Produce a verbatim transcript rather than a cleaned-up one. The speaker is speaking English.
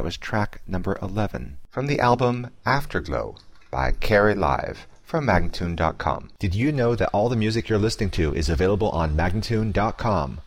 That was track number eleven from the album Afterglow by Carrie Live from Magnatune dot com. Did you know that all the music you're listening to is available on Magnatune dot com?